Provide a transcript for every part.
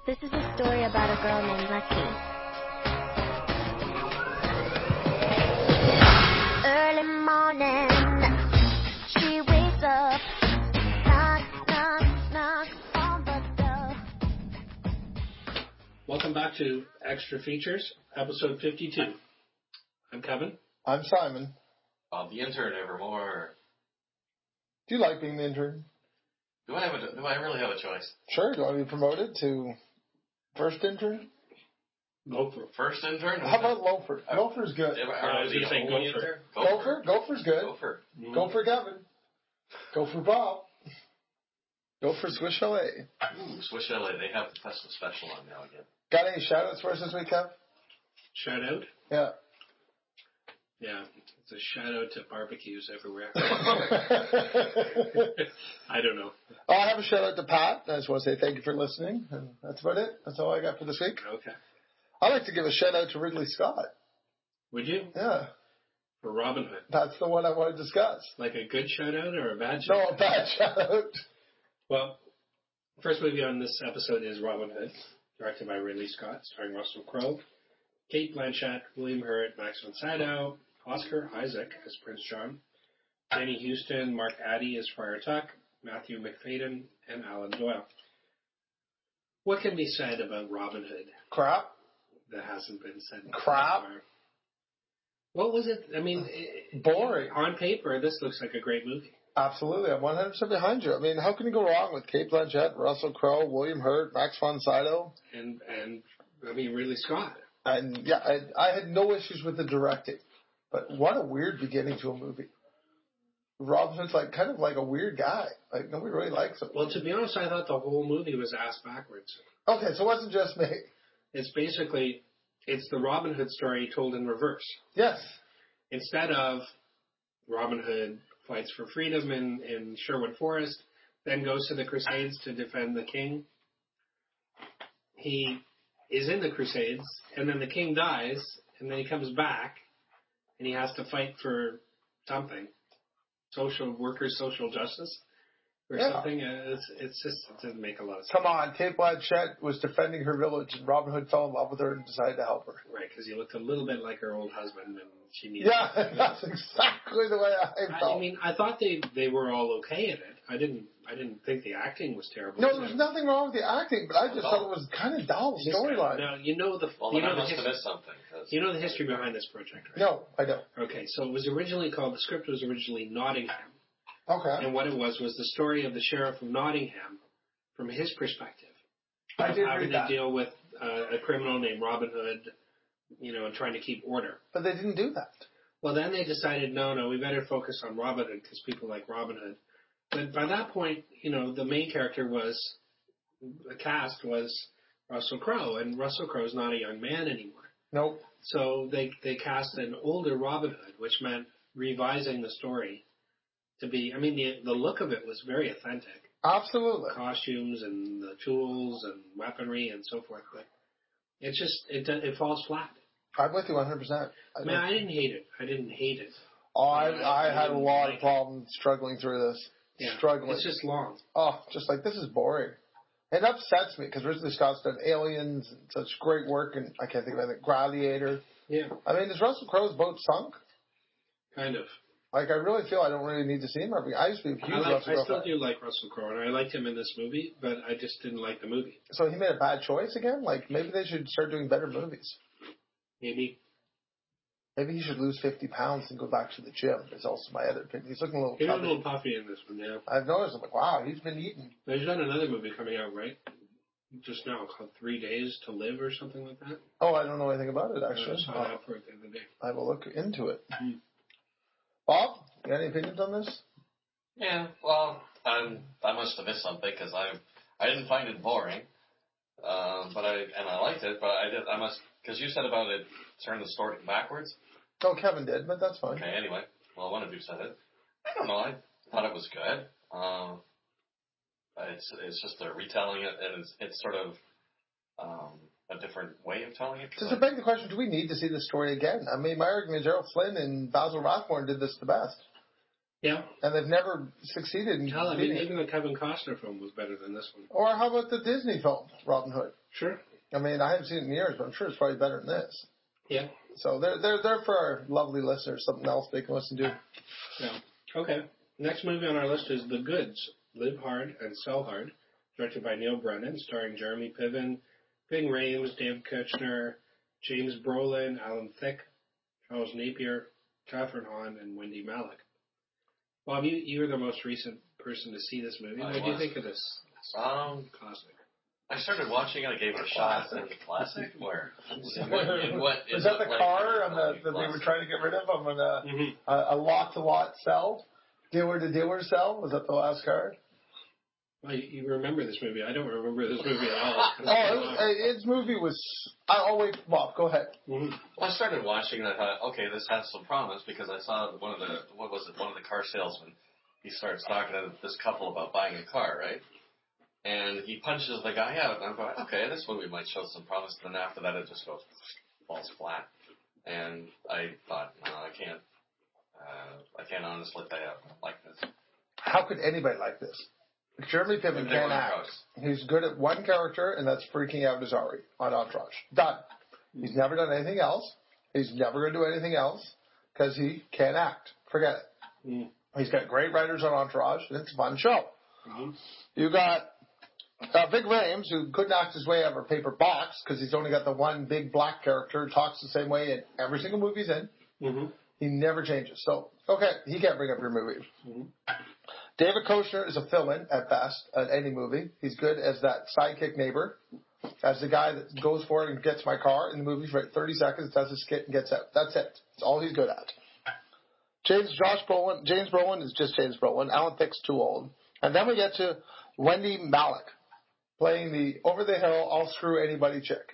This is a story about a girl named Lexi. Early morning, she wakes up, knock, knock, knock on the door. Welcome back to Extra Features, episode 52. I'm Kevin. I'm Simon. I'm the intern evermore. Do you like being the intern? Do I really have a choice? Sure. Do you want to be promoted to first intern? Gopher. First intern? How about loafer? Loafer's good. I was going to say Gopher. Gopher? Gopher's good. Gopher. Mm-hmm. Go for Kevin. Go for Bob. Go for Swiss Chalet. Swiss Chalet. They have the festive special on now again. Got any shout-outs for us this week, Kev? Shout out? Yeah. Yeah. It's a shout out to barbecues everywhere. I don't know. I have a shout-out to Pat. I just want to say thank you for listening. And that's about it. That's all I got for this week. Okay. I'd like to give a shout-out to Ridley Scott. Would you? Yeah. For Robin Hood. That's the one I want to discuss. Like a good shout out or a bad shout out? No, a bad shout-out. Well, first movie on this episode is Robin Hood, directed by Ridley Scott, starring Russell Crowe, Cate Blanchett, William Hurt, Max von Sydow, Oscar Isaac as Prince John, Danny Houston, Mark Addy as Friar Tuck, Matthew McFadden, and Alan Doyle. What can be said about Robin Hood Crap. that hasn't been said? Crap. What was it? I mean, boring. On paper, this looks like a great movie. Absolutely. I'm 100% behind you. I mean, how can you go wrong with Cate Blanchett, Russell Crowe, William Hurt, Max von Sydow? And I mean, Ridley Scott. And yeah, I had no issues with the directing. But what a weird beginning to a movie. Robin Hood's kind of like a weird guy. Like, nobody really likes him. Well, to be honest, I thought the whole movie was ass backwards. Okay, so it wasn't just me. It's the Robin Hood story told in reverse. Yes. Instead of Robin Hood fights for freedom in Sherwood Forest, then goes to the Crusades to defend the king. He is in the Crusades, and then the king dies, and then he comes back, and he has to fight for something. Social justice or something. It doesn't make a lot of sense. Come on, Cate Blanchett was defending her village, and Robin Hood fell in love with her and decided to help her. Right, because he looked a little bit like her old husband, and she needed. Yeah, that's exactly the way I felt. I mean, I thought they were all okay at it. I didn't think the acting was terrible. No, there's nothing wrong with the acting, but I just thought it was kind of dull storyline. Now you know the history behind this project, right? No, I don't. Okay, so it was originally called. The script was originally Nottingham. Okay. And what it was the story of the sheriff of Nottingham from his perspective. I did having read that. to deal with a criminal named Robin Hood, and trying to keep order. But they didn't do that. Well, then they decided, no, we better focus on Robin Hood because people like Robin Hood. But by that point, the main character the cast was Russell Crowe, and Russell Crowe's not a young man anymore. Nope. So they cast an older Robin Hood, which meant revising the story to be, the look of it was very authentic. Absolutely. Costumes and the tools and weaponry and so forth, but it's just, it falls flat. I'm with you 100%. I didn't hate it. Oh, I had a lot of problems struggling through this. Yeah, struggling. It's just long. Oh, just this is boring. It upsets me because Ridley Scott's done Aliens and such great work, and I can't think of anything. Gladiator. Yeah. Is Russell Crowe's boat sunk? Kind of. I really feel I don't really need to see him. I used to be a huge Russell Crowe I still do like Russell Crowe, and I liked him in this movie, but I just didn't like the movie. So he made a bad choice again? Maybe they should start doing better movies. Maybe he should lose 50 pounds and go back to the gym. Is also my other opinion. He's looking a little chubby. He's a little puffy in this one, yeah. I've noticed. I'm like, wow, he's been eating. There's done another movie coming out, right? Just now, called 3 Days to Live or something like that. Oh, I don't know anything about it, actually. I saw that for it the other day. I will look into it. Mm-hmm. Bob, you got any opinions on this? Yeah, well, I must have missed something because I didn't find it boring, but I liked it. But I must, because you said about it turn the story backwards. Oh, Kevin did, but that's fine. Okay, anyway, well, one of you said it. I don't know. I thought it was good. It's just a retelling, and it's sort of a different way of telling it. Does it beg the question, do we need to see this story again? My argument is Errol Flynn and Basil Rathbone did this the best. Yeah. And they've never succeeded in Hell, I mean, beating it. even the Kevin Costner film was better than this one. Or how about the Disney film, Robin Hood? Sure. I mean, I haven't seen it in years, but I'm sure it's probably better than this. Yeah. So they're for our lovely listeners, something else they can listen to. Yeah. Okay. Next movie on our list is The Goods, Live Hard and Sell Hard, directed by Neil Brennan, starring Jeremy Piven, Ving Rhames, Dave Kushner, James Brolin, Alan Thicke, Charles Napier, Catherine Hahn, and Wendy Malick. Bob, you're the most recent person to see this movie. What do you think of this? Classic. I started watching it. I gave it a shot. Classic? Where? Is that the car on that they were trying to get rid of on a lot-to-lot sell? Dealer-to-dealer sell? Was that the last car? Well, you remember this movie. I don't remember this movie at all. Its movie was... Oh, wait, Bob, go ahead. Mm-hmm. Well, I started watching and I thought, okay, this has some promise because I saw one of the car salesmen. He starts talking to this couple about buying a car, right? And he punches the guy out, and I'm going, okay, this movie might show some promise. And then after that, it just falls flat. And I thought, no, I can't honestly say I like this. How could anybody like this? Jeremy Piven can't act. He's good at one character, and that's freaking out Azari on Entourage. Done. He's never done anything else. He's never going to do anything else because he can't act. Forget it. Mm. He's got great writers on Entourage, and it's a fun show. Mm-hmm. You got Ving Rhames, who couldn't act his way out of a paper box because he's only got the one big black character, talks the same way in every single movie he's in. Mm-hmm. He never changes. So, okay, he can't bring up your movie. Mm-hmm. David Kushner is a fill-in at best at any movie. He's good as that sidekick neighbor, as the guy that goes for it and gets my car in the movie for 30 seconds, does his skit, and gets out. That's it. That's all he's good at. James Brolin is just James Brolin. Alan Thicke's too old. And then we get to Wendy Malick playing the over-the-hill, I'll-screw-anybody chick.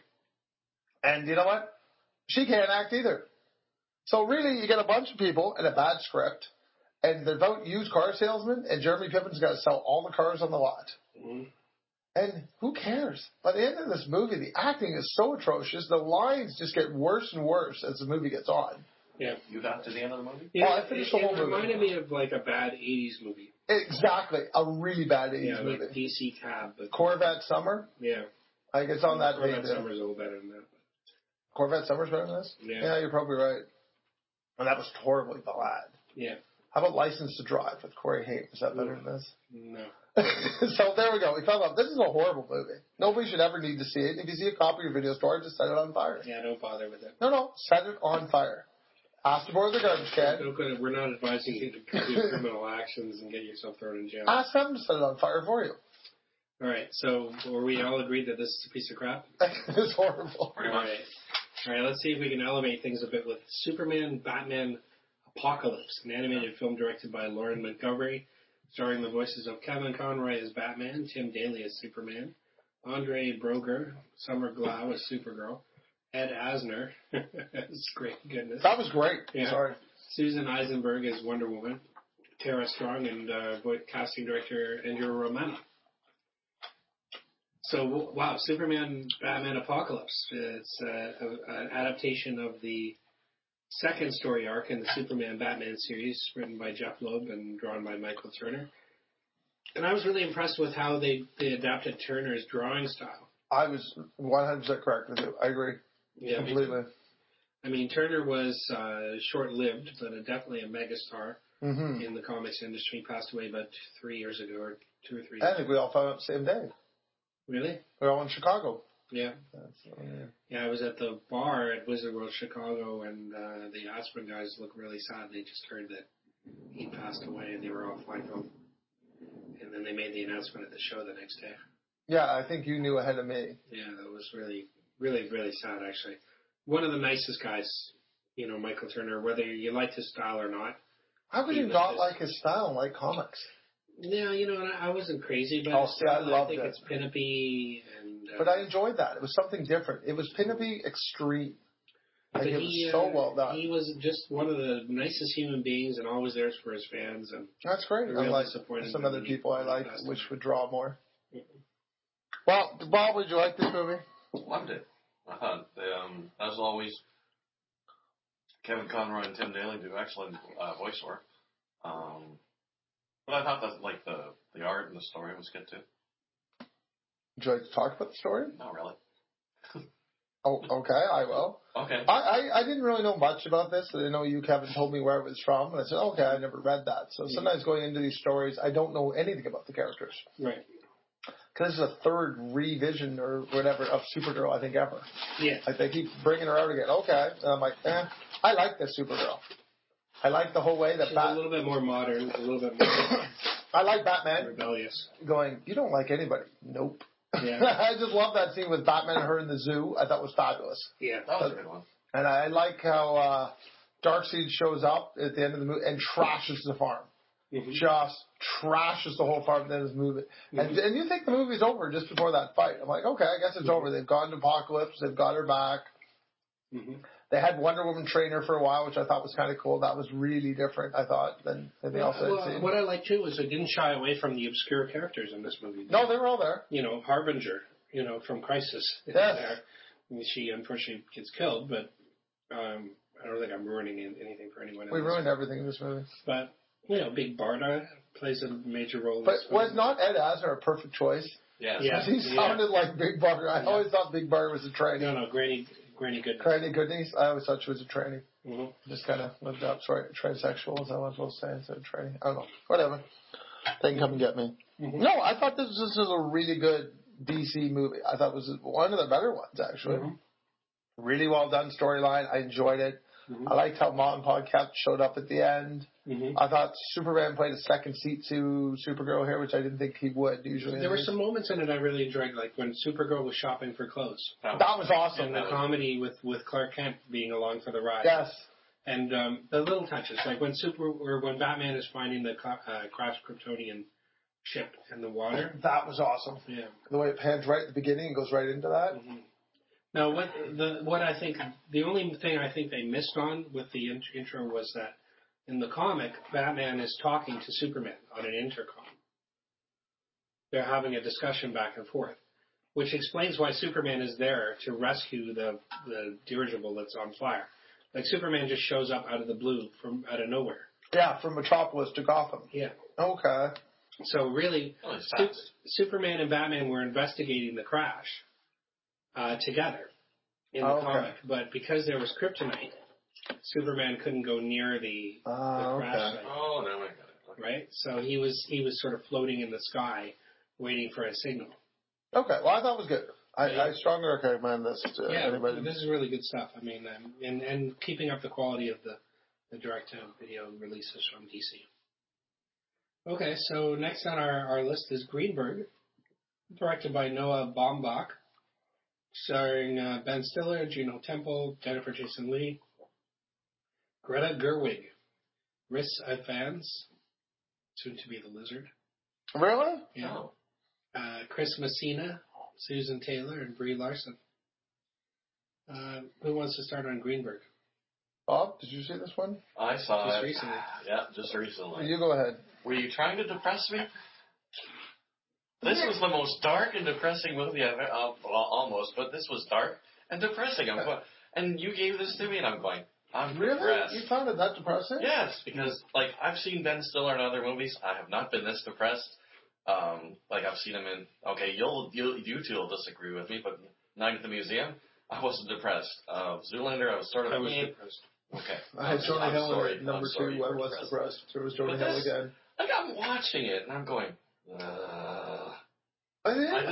And you know what? She can't act either. So really, you get a bunch of people and a bad script, and they're about used car salesmen, and Jeremy Piven's got to sell all the cars on the lot. Mm-hmm. And who cares? By the end of this movie, the acting is so atrocious, the lines just get worse and worse as the movie gets on. Yeah. You got to the end of the movie? Yeah, I finished the whole movie. It reminded me of like a bad 80s movie. Exactly. A really bad 80s Yeah, movie. like DC Cab. But Corvette Summer? yeah. I think it's on that vein. Corvette Summer's a little better than that. Corvette Summer's better than this? Yeah. You're probably right. And that was horribly bad. Yeah. How about License to Drive with Corey Haim? Is that better than this? No. So there we go. We found out this is a horrible movie. Nobody should ever need to see it. If you see a copy of your video store, just set it on fire. Yeah, don't bother with it. No, set it on fire. Ask to borrow the garbage can. We're not advising you to do criminal actions and get yourself thrown in jail. Ask them to set it on fire for you. All right, so were we all agreed that this is a piece of crap? It's horrible. All right, let's see if we can elevate things a bit with Superman, Batman, Apocalypse, an animated film directed by Lauren Montgomery, starring the voices of Kevin Conroy as Batman, Tim Daly as Superman, Andre Broger, Summer Glau as Supergirl, Ed Asner, that's great, goodness. That was great. Yeah. Sorry. Susan Eisenberg as Wonder Woman, Tara Strong, and casting director Andrew Romano. So, wow, Superman, Batman, Apocalypse. It's an adaptation of the second story arc in the Superman-Batman series, written by Jeff Loeb and drawn by Michael Turner. And I was really impressed with how they adapted Turner's drawing style. I was 100% correct with you. I agree. Yeah, completely. I mean, Turner was short-lived, but definitely a megastar in the comics industry. He passed away about 3 years ago, or 2 or 3 years I think we all found out the same day. Really? We're all in Chicago. Yeah. Yeah, I was at the bar at Wizard World Chicago, and the Aspen guys looked really sad. They just heard that he passed away, and they were all flying home. And then they made the announcement at the show the next day. Yeah, I think you knew ahead of me. Yeah, that was really, really, really sad, actually. One of the nicest guys, Michael Turner, whether you liked his style or not. How could you not like his style and like comics? Yeah, I wasn't crazy, but I think it's pin-uppy. But I enjoyed that. It was something different. It was pin-uppy extreme. Like, it was so well done. He was just one of the nicest human beings and always there for his fans. And that's great. Unlike some other people I like, which would draw more. Well, Bob, would you like this movie? Loved it. I thought, as always, Kevin Conroy and Tim Daly do excellent voice work. But I thought that like the art and the story was good too. Would you like to talk about the story? Not really. Oh, okay, I will. Okay. I didn't really know much about this. I know you, Kevin, told me where it was from, and I said, okay, I never read that. So sometimes going into these stories, I don't know anything about the characters. Right. Because this is a third revision or whatever of Supergirl, I think, ever. Yeah. Like, they keep bringing her out again. Okay. And I'm like, I like this Supergirl. I like the whole way that She's a little bit more modern, a little bit more I like Batman rebellious. going, you don't like anybody. Nope. Yeah. I just love that scene with Batman and her in the zoo. I thought was fabulous. Yeah. That was a good one. And I like how Darkseid shows up at the end of the movie and trashes the farm. Mm-hmm. Just trashes the whole farm and then is moving. Mm-hmm. And you think the movie's over just before that fight. I'm like, okay, I guess it's over. They've gone to Apocalypse. They've got her back. Mm-hmm. They had Wonder Woman train her for a while, which I thought was kind of cool. That was really different, I thought, than anything else I'd seen. What I like, too, is it didn't shy away from the obscure characters in this movie. No, they were all there. You know, Harbinger, from Crisis. Yes. There. I mean, she unfortunately gets killed, but I don't think I'm ruining anything for anyone else. We ruined everything in this movie. But, Big Barda plays a major role in But this was movie. not Ed Asner a perfect choice? Yes. Yeah. He sounded like Big Barda. I always thought Big Barda was a trainee. No, Granny Goodness. Granny Goodness? I always thought she was a trainee. Mm-hmm. Just kind of looked up. Sorry, transsexual, is that what I'm supposed to say instead of trainee? I don't know. Whatever. They can come and get me. Mm-hmm. No, I thought this was a really good DC movie. I thought it was one of the better ones, actually. Mm-hmm. Really well done storyline. I enjoyed it. Mm-hmm. I liked how Mom and Podcast showed up at the end. Mm-hmm. I thought Superman played a second seat to Supergirl here, which I didn't think he would usually. There were some moments in it I really enjoyed, like when Supergirl was shopping for clothes. That was awesome. And the comedy with Clark Kent being along for the ride. Yes. And the little touches, like when when Batman is finding the crashed Kryptonian ship in the water. That was awesome. Yeah. The way it pans right at the beginning and goes right into that. Mm-hmm. Now, what I think, the only thing I think they missed on with the intro was that in the comic, Batman is talking to Superman on an intercom. They're having a discussion back and forth, which explains why Superman is there to rescue the dirigible that's on fire. Like, Superman just shows up out of the blue, from out of nowhere. Yeah, from Metropolis to Gotham. Yeah. Okay. So really, Superman and Batman were investigating the crash together in the comic. But because there was kryptonite, Superman couldn't go near the crash site. Oh, now I got it. Okay. Right? So he was sort of floating in the sky, waiting for a signal. Okay. Well, I thought it was good. I strongly recommend this to anybody. This is really good stuff. I mean, and keeping up the quality of the direct-to-video releases from DC. Okay, so next on our list is Greenberg, directed by Noah Baumbach, starring Ben Stiller, Juno Temple, Jennifer Jason Leigh, Greta Gerwig, Rhys Ifans, soon to be the Lizard. Really? Yeah. Chris Messina, Susan Taylor, and Brie Larson. Who wants to start on Greenberg? Bob, did you see this one? I saw Just it. recently. Yeah, just recently. You go ahead. Were you trying to depress me? This was the most dark and depressing movie I've ever, well, almost, but this was dark and depressing. And you gave this to me, and I'm going, I'm really? depressed. You found it that depressing? Yes, because like I've seen Ben Stiller in other movies. I have not been this depressed. Like I've seen him in. Okay, you two will disagree with me, but Night at the Museum, I wasn't depressed. Zoolander, I was sort of. I was depressed. Okay. I had Jonah Hill sorry. at number I'm sorry 2. I you were was depressed. There was Jonah But Hill this- again. Like I'm watching it and I'm going. I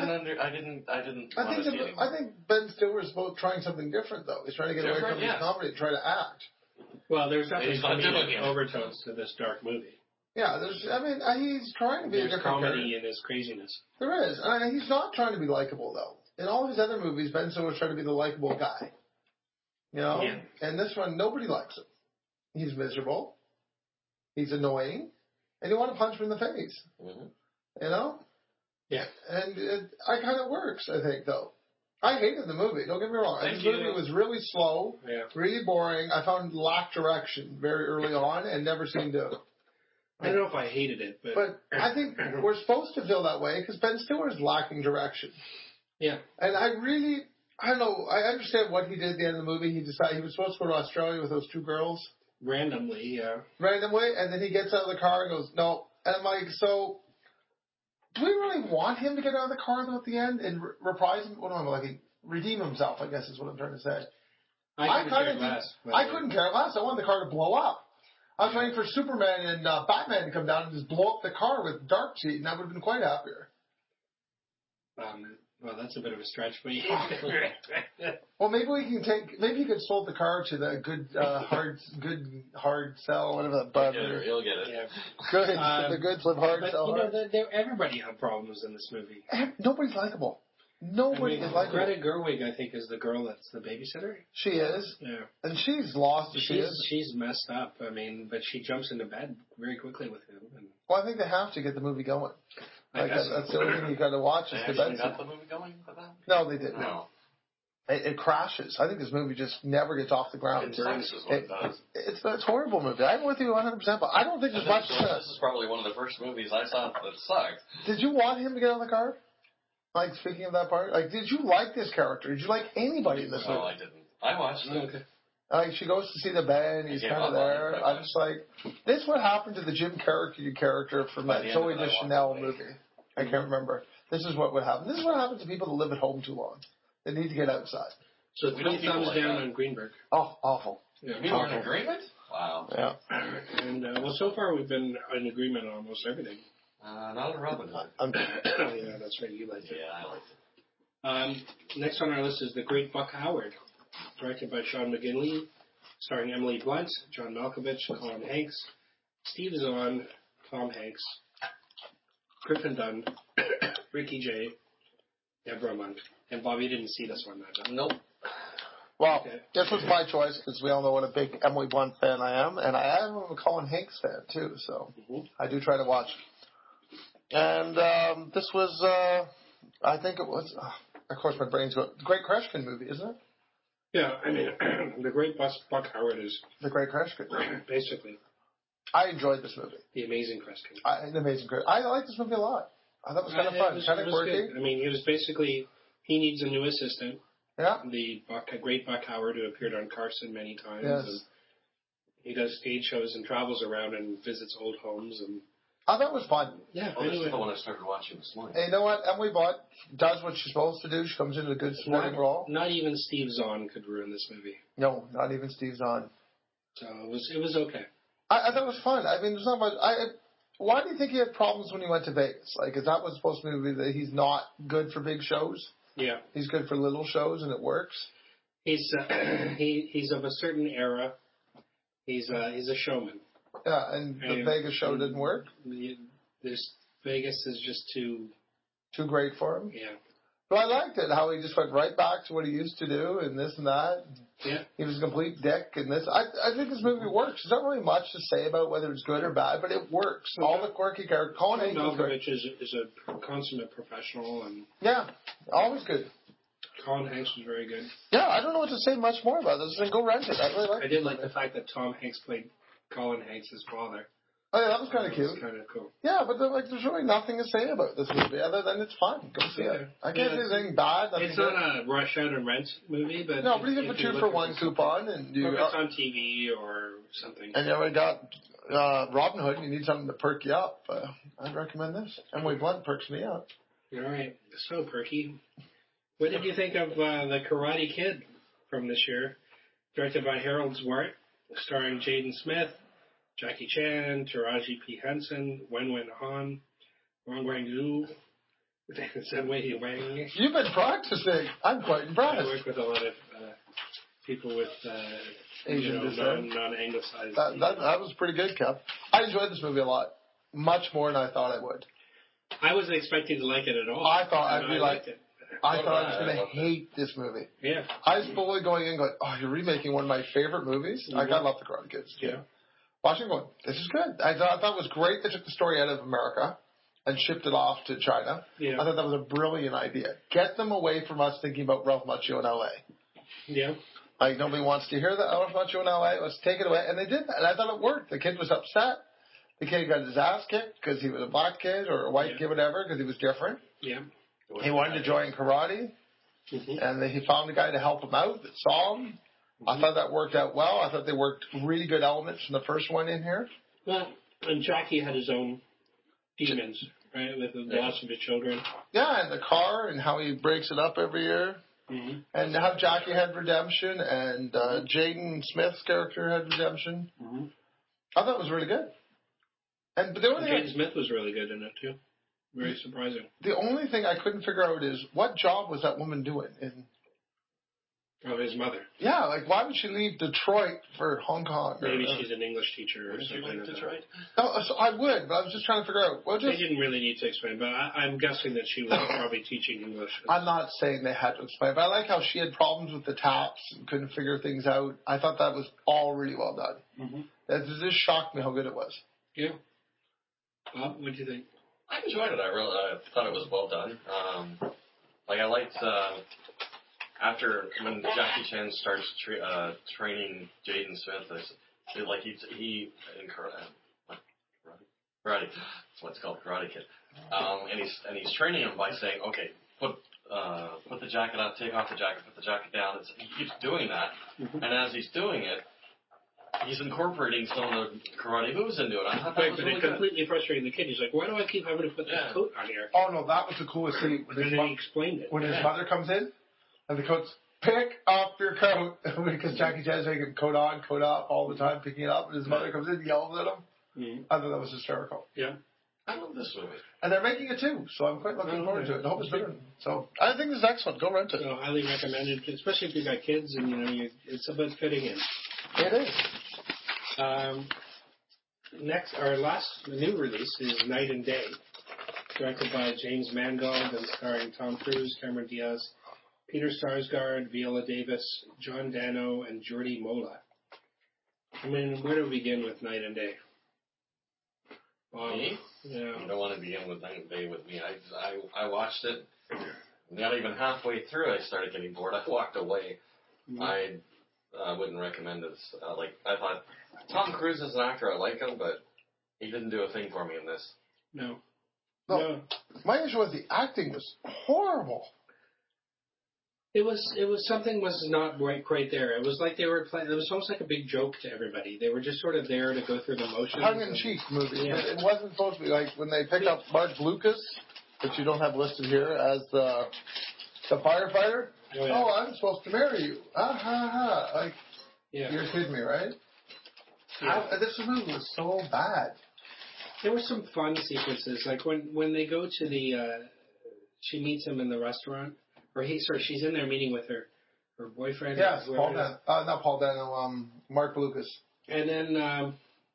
think Ben Stiller's both trying something different though. He's trying to get away from his comedy and try to act. Well, there's definitely He's not doing comedic it. overtones to this dark movie. Yeah, he's trying to be a There's different comedy character. in his craziness. There is. He's not trying to be likable though. In all his other movies, Ben Stiller's trying to be the likable guy. You know? Yeah. And this one, nobody likes him. He's miserable. He's annoying. And you want to punch him in the face. Mm-hmm. You know? Yeah. And it kind of works, I think, though. I hated the movie. Don't get me wrong. Thank This you. movie was really slow, really boring. I found lacked direction very early on and never seemed to. I don't know if I hated it, But I think we're supposed to feel that way because Ben Stiller is lacking direction. Yeah. And I don't know. I understand what he did at the end of the movie. He decided he was supposed to go to Australia with those 2 girls. Randomly, yeah. randomly, and then he gets out of the car and goes, no. And I'm like, so, do we really want him to get out of the car though at the end and reprise him? What am I like? Redeem himself, I guess is what I'm trying to say. I couldn't care less. I wanted the car to blow up. I was waiting for Superman and Batman to come down and just blow up the car with Darkseid, and I would have been quite happier. Well, that's a bit of a stretch, but Well, maybe maybe you could sold the car to the good hard sell, whatever that bud is. You'll get it. Yeah. Good, the goods live hard, But sell hard. everybody had problems in this movie. Nobody's likable. Nobody is likable. Greta Gerwig, I think, is the girl that's the babysitter. She is. Yeah. And she's lost as she is. She's messed up. I mean, but she jumps into bed very quickly with him. And Well, I think they have to get the movie going. I guess That's the only thing you got to watch They is the actually bed got scene. the movie going for that? No, they didn't. No. It crashes. I think this movie just never gets off the ground. It sucks is what it does. It's a horrible movie. I'm with you 100%, but I don't think there's much. This is probably one of the first movies I saw that sucked. Did you want him to get on the car? Like, speaking of that part, like, did you like this character? Did you like anybody in this movie? No, I didn't. I watched it. okay. Like, she goes to see the band, he's I gave kind of up on there. it, I'm just like, this is what happened to the Jim Carrey character from By that the end Zoe of it, I Deschanel walked away. movie. I can't remember. This is what would happen. This is what happens to people that live at home too long. They need to get outside. So We don't 3 thumbs like down that. on Greenberg. Oh, awful. Yeah. You were in agreement? Wow. Yeah. And well, so far we've been in agreement on almost everything. Not a Robin Hood. Yeah, that's right. You liked it. Yeah, I liked it. Next on our list is The Great Buck Howard, directed by Sean McGinley, starring Emily Blunt, John Malkovich, Colin Hanks, Steve Zahn, Tom Hanks, Griffin Dunn, Ricky Jay, Deborah Monk, and Bob, you didn't see this one, that Nope. Well, Okay. this was my choice because we all know what a big Emily Blunt fan I am, and I am a Colin Hanks fan too, so I do try to watch. And this was, I think it was, of course my brain's going, the Great Kreskin movie, isn't it? Yeah, I mean, The Great Buck Howard is The Great Kreskin. basically I enjoyed this movie. the amazing Kreskin. An amazing Kreskin. I like this movie a lot. I thought it was kind of fun, kind of quirky. Good. I mean, he was basically, he needs a new assistant. Yeah. The Great Buck Howard, who appeared on Carson many times. Yes. And he does stage shows and travels around and visits old homes. And I thought it was fun. yeah, Oh, this anyway. is the one I started watching this morning. And you know what? Emily Blunt does what she's supposed to do. She comes into a good supporting role. Not even Steve Zahn could ruin this movie. No, not even Steve Zahn. So it was okay. I thought it was fun. I mean, there's not much. Why do you think he had problems when he went to Vegas? Like, is that what's supposed to be that he's not good for big shows? Yeah, He's good for little shows, and it works. he's he's of a certain era. He's a showman. Yeah, and the Vegas show didn't work. Vegas is just too. Too great for him. Yeah. But I liked it, how he just went right back to what he used to do, and this and that. Yeah. He was a complete dick, and this. I think this movie works. There's not really much to say about whether it's good or bad, but it works. All the quirky characters. Colin Hanks is great. Malkovich is a consummate professional, and Yeah, always good. Colin Hanks was very good. Yeah, I don't know what to say much more about this. Then go rent it. I really like I it. did like the fact that Tom Hanks played Colin Hanks' father. Oh, yeah, that was kind of That cute. was kind of cool. Yeah, but there's really nothing to say about this movie other than it's fun. Go see it. I can't say anything bad. nothing It's good. not a rush out and rent movie, but No, but you can if put you're 2 for looking 1 coupon, and you Or if it's on TV or something. and you already got Robin Hood. And you need something to perk you up. I'd recommend this. Emily Blunt perks me up. All right, so perky. What did you think of the Karate Kid from this year, directed by Harold Zwart, starring Jaden Smith, Jackie Chan, Taraji P. Henson, Wen Han, Wang Guangzhou, Zenwei Wang. You've been practicing. I'm quite I impressed. work with a lot of people with Asian descent. non-anglicized. That was pretty good, Kev. I enjoyed this movie a lot. Much more than I thought I would. I wasn't expecting to like it at all. I thought I'd And be I like- liked it. I thought I was going to hate this movie. Yeah. I was fully going in going, oh, you're remaking one of my favorite movies? I love The Karate Kids. Yeah. Watching going, this is good. I thought it was great they took the story out of America and shipped it off to China. Yeah. I thought that was a brilliant idea. Get them away from us thinking about Ralph Macchio in L.A. Yeah. Like, nobody wants to hear that Ralph Macchio in L.A. Let's take it away. And they did that. And I thought it worked. The kid was upset. The kid got his ass kicked because he was a black kid or a white kid, whatever, because he was different. Yeah. He wanted to join karate. Mm-hmm. And then he found a guy to help him out that saw him. I thought that worked out well. I thought they worked really good elements from the first one in here. Well, and Jackie had his own demons, right, with the loss of his children. Yeah, and the car and how he breaks it up every year. Mm-hmm. And how Jackie had redemption and Jaden Smith's character had redemption. Mm-hmm. I thought it was really good. And but the only Jaden Smith was really good in it, too. Very surprising. The only thing I couldn't figure out is what job was that woman doing? Oh, his mother. Yeah, like why would she leave Detroit for Hong Kong? Maybe she's an English teacher or something like Detroit? No, so I would, but I was just trying to figure out. Well, They didn't really need to explain, but I'm guessing that she was probably teaching English. I'm not saying they had to explain, but I like how she had problems with the taps and couldn't figure things out. I thought that was all really well done. Mm-hmm. It just shocked me how good it was. Yeah. Well, what do you think? I enjoyed it. I thought it was well done. I liked after when Jackie Chan starts training Jaden Smith. He in karate. That's what it's called, Karate Kid. And he's training him by saying, okay, put the jacket on, take off the jacket, put the jacket down. He keeps doing that, and as he's doing it, he's incorporating some of the karate moves into it. I thought that was really good. Completely frustrating the kid. He's like, why do I keep having to put that coat on here? Oh no, that was the coolest thing. And then he explained it. When his mother comes in, and the coat's pick up your coat because Jackie Chan's making coat on, coat off all the time, picking it up, and his mother comes in and yells at him. Mm-hmm. I thought that was hysterical. Yeah. I love this movie. And they're making it too, so I'm quite looking forward to it. I hope it's good. So I think this is excellent. Go rent it. So highly recommended, especially if you've got kids and it's about fitting in. It is. Next, our last new release is Night and Day, directed by James Mangold and starring Tom Cruise, Cameron Diaz, Peter Sarsgaard, Viola Davis, John Dano, and Jordi Mola. I mean, where do we begin with Night and Day? Me? Yeah. You don't want to begin with Night and Day with me. I watched it. Not even halfway through, I started getting bored. I walked away. Mm-hmm. I wouldn't recommend this. I thought Tom Cruise as an actor, I like him, but he didn't do a thing for me in this. No. My issue was the acting was horrible. It was something was not quite there. It was like they were playing. It was almost like a big joke to everybody. They were just sort of there to go through the motions. Tongue-in-cheek movie. Yeah. It wasn't supposed to be like when they picked up Mark Lucas, which you don't have listed here as the firefighter. Oh, yeah. Oh, I'm supposed to marry you. Ha ha ha! Like, Yeah. You're kidding me, right? Yeah. This movie was so bad. There were some fun sequences, like when they go to the. She meets him in the restaurant, or she's in there meeting with her boyfriend. Yes, Paul Dano. Not Paul Dano. Mark Lucas. And then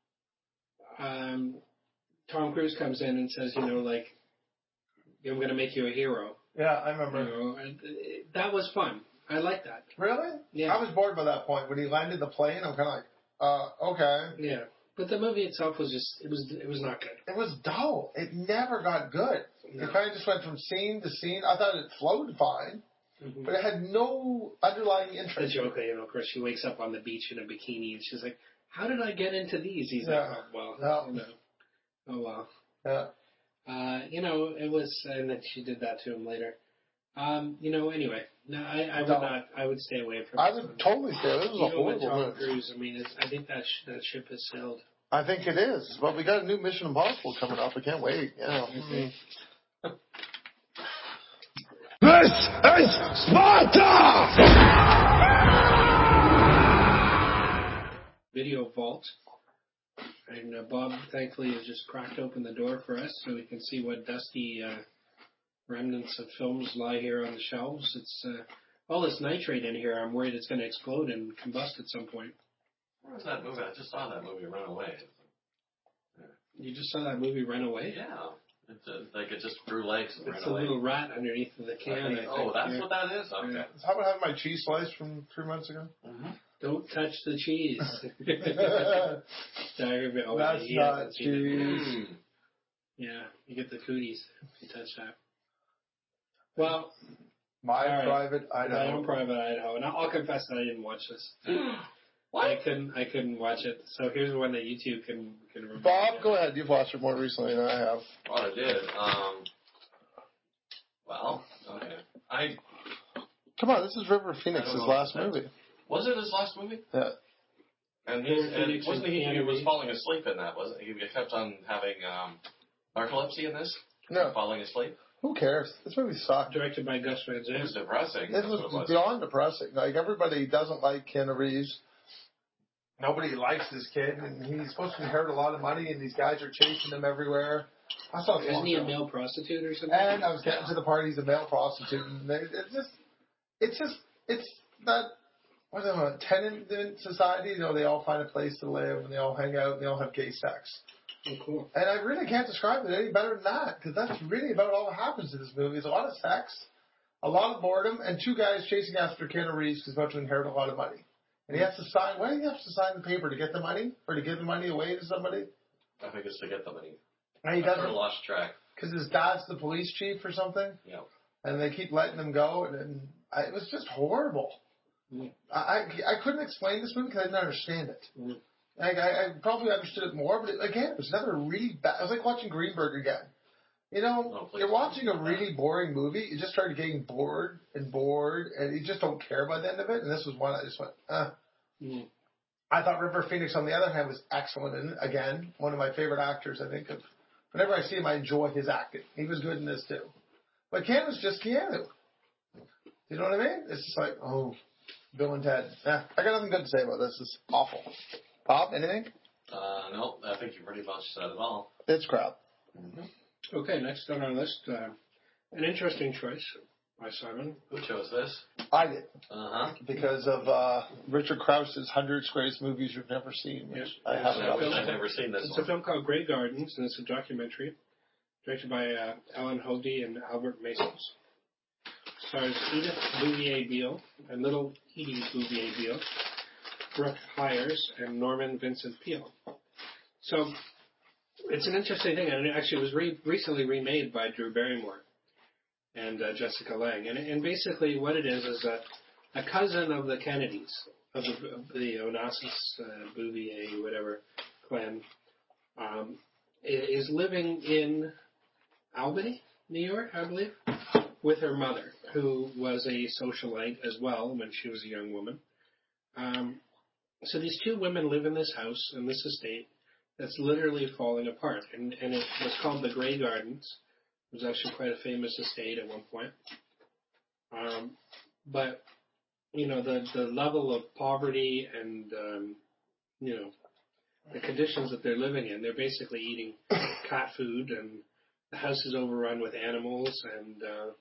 Tom Cruise comes in and says, I'm going to make you a hero. Yeah, I remember. And that was fun. I like that. Really? Yeah. I was bored by that point when he landed the plane. I'm kind of like, okay. Yeah, but the movie itself was just it was not good. It was dull. It never got good. No. It kind of just went from scene to scene. I thought it flowed fine, but it had no underlying The interest. joke, of course, she wakes up on the beach in a bikini and she's like, "How did I get into these?" He's like, "Oh well, oh well." Yeah. It was, and then she did that to him later. Anyway, no, I would not. I would stay away from. I would totally say this was a horrible Tom movie. Cruise. I mean, I think that ship has sailed. I think it is. Well, we got a new Mission Impossible coming up. I can't wait. Yeah. This is Sparta! Video vault. And Bob, thankfully, has just cracked open the door for us so we can see what dusty remnants of films lie here on the shelves. It's all this nitrate in here. I'm worried it's going to explode and combust at some point. Where was that movie? I just saw that movie Run Away. You just saw that movie Run Away? Yeah. It just grew legs and It's ran a away. little rat underneath the can. That's what that is? Okay. Yeah. How about having my cheese slice from 3 months ago? Mm-hmm. Don't touch the cheese. That's not cheese. Yeah, you get the cooties if you touch that. Well, My all right. private My Idaho. own private Idaho. And I'll confess that I didn't watch this. What? I couldn't watch it. So here's one that you two can remember. Bob, go ahead. You've watched it more recently than I have. Well, I did. Okay. Come on, this is River Phoenix's last movie. Was it his last movie? Yeah. And Phoenix wasn't and he Keanu was Reeves. falling asleep in that, wasn't he? He kept on having narcolepsy in this? No. Falling asleep? Who cares? This movie sucked. Directed by Gus Van It Sant. was depressing. It That's what it was was. beyond depressing. Like, everybody doesn't like Keanu Reeves. Nobody likes this kid, and he's supposed to inherit a lot of money, and these guys are chasing him everywhere. I saw Isn't he a male prostitute or something? And I was getting to the part he's a male prostitute, and it's that, what do you know, tenant society, you know, they all find a place to live, and they all hang out, and they all have gay sex. Oh, cool. And I really can't describe it any better than that, because that's really about all that happens in this movie. It's a lot of sex, a lot of boredom, and two guys chasing after Keanu Reeves because he's about to inherit a lot of money. And he has to sign, why do you have to sign the paper? To get the money? Or to give the money away to somebody? I think it's to get the money. And he I sort of doesn't, lost track. because his dad's the police chief or something, Yeah. and they keep letting him go, and it was just horrible. Mm. I couldn't explain this movie because I didn't understand it. Mm. I probably understood it more, but again, it was another really bad. It was like watching Greenberg again. You know, Oh, please you're watching a don't. really boring movie. You just started getting bored, and you just don't care by the end of it. And this was one I just went, Mm. I thought River Phoenix, on the other hand, was excellent. And again, one of my favorite actors, I think. Whenever I see him, I enjoy his acting. He was good in this, too. But Keanu's just Keanu. You know what I mean? It's just like, oh, Bill and Ted. I got nothing good to say about this. It's awful. Bob, anything? No, I think you pretty much said it all. It's crap. Okay, next on our list, an interesting choice by Simon. Who chose this? I did. Uh-huh. Because of Richard Krause's 100 Greatest Movies You've Never Seen, which Yes. I haven't I wish watched. I'd never seen this It's a one. film called Grey Gardens, and it's a documentary directed by Ellen Hogdy and Albert Masos. Stars Edith Bouvier-Beale and little Edie Bouvier-Beale, Brooke Hires, and Norman Vincent Peale. So it's an interesting thing, and it actually was recently remade by Drew Barrymore and Jessica Lange. And basically what it is a cousin of the Kennedys, of the Onassis, Bouvier, whatever, clan, is living in Albany, New York, I believe, with her mother, who was a socialite as well when she was a young woman. So these two women live in this house, in this estate, that's literally falling apart. And it was called the Grey Gardens. It was actually quite a famous estate at one point. But, you know, the level of poverty and, you know, the conditions that they're living in, they're basically eating cat food, and the house is overrun with animals, and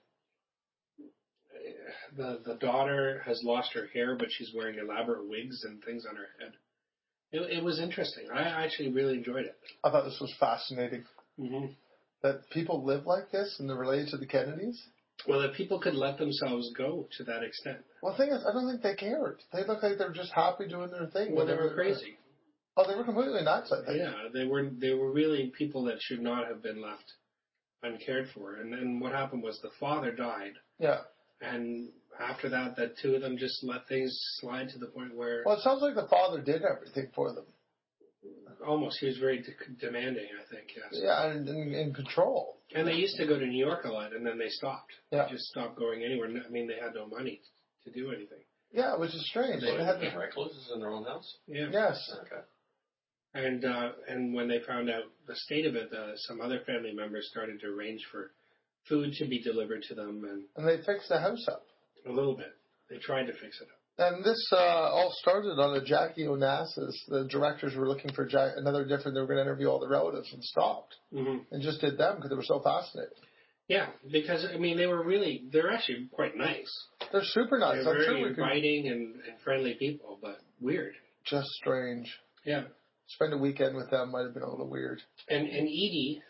the daughter has lost her hair, but she's wearing elaborate wigs and things on her head. It was interesting. I actually really enjoyed it. I thought this was fascinating. Mm-hmm. That people live like this and they're related to the Kennedys. Well, that people could let themselves go to that extent. Well, the thing is, I don't think they cared. They looked like they were just happy doing their thing. Well, they were crazy. Oh, they were completely nuts, I think. Yeah, they were really people that should not have been left uncared for. And then what happened was the father died. Yeah. And after that, the two of them just let things slide to the point where Well, it sounds like the father did everything for them. almost he was very demanding, I think, yes. Yeah, and in control. And they used to go to New York a lot, and then they stopped. Yeah. They just stopped going anywhere. I mean, they had no money to do anything. Yeah, which is strange. They They had became recluses in their own house? Yeah. Yes. Okay. And when they found out the state of it, some other family members started to arrange for food to be delivered to them, and And they fixed the house up. a little bit. They tried to fix it up. And this all started on a Jackie Onassis. The directors were looking for another different. They were going to interview all the relatives and stopped Mm-hmm. and just did them because they were so fascinating. Yeah, because I mean they're actually quite nice. They're super nice. They're I'm sure very we could. inviting and friendly people, but weird. Just strange. Yeah. Spend a weekend with them might have been a little weird. And Edith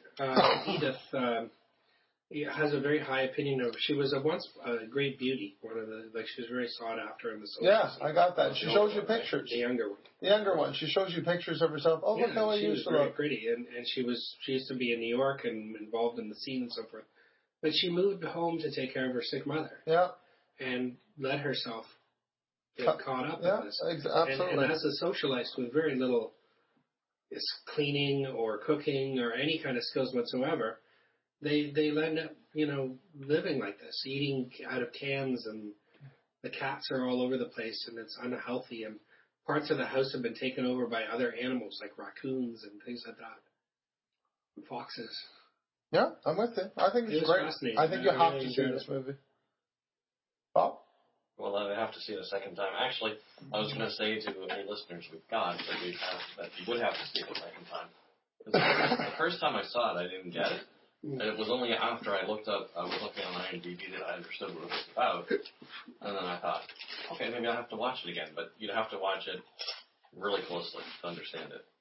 has a very high opinion of. She was once a great beauty. She was very sought after in the social Yeah, scene. I got that. She shows you pictures. The younger one. The younger one. She shows you pictures of herself. Oh, look how I she used was to very look. pretty, and she used to be in New York and involved in the scene and so forth. But she moved home to take care of her sick mother Yeah. and let herself get caught up Yeah, in this. absolutely. And as a socialist with very little is cleaning or cooking or any kind of skills whatsoever, they end up, living like this, eating out of cans and the cats are all over the place and it's unhealthy, and parts of the house have been taken over by other animals like raccoons and things like that, and foxes. Yeah, I'm with you. I think It it's was great. fascinating. I think I you have really to see enjoyed this movie. Bob? Well, I have to see it a second time. Actually, I was going to say to any listeners we've got that you would have to see it a second time. 'Cause the first time I saw it, I didn't get it. And it was only after I was looking on IMDb that I understood what it was about. And then I thought, okay, maybe I'll have to watch it again. But you'd have to watch it really closely to understand it.